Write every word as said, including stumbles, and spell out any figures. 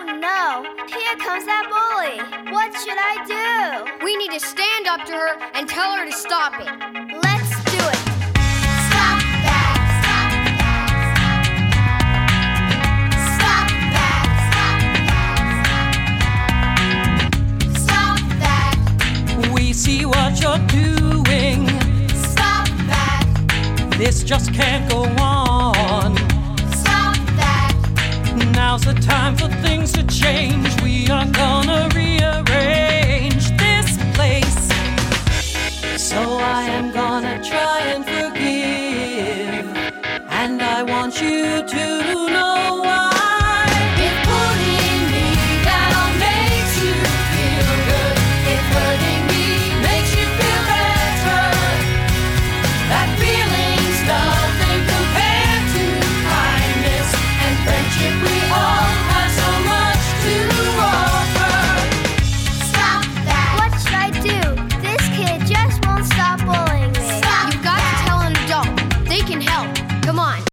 no, here comes that bully. What should I do? We need to stand up to her and tell her to stop it. Let's do it. Stop that. Stop that. Stop that. Stop that. We see what you're doing. Stop that. This just can't go on. Stop that. Now's the time for things to change. We are gonna rearrange this place. So I am gonna try and forgive, and I want you to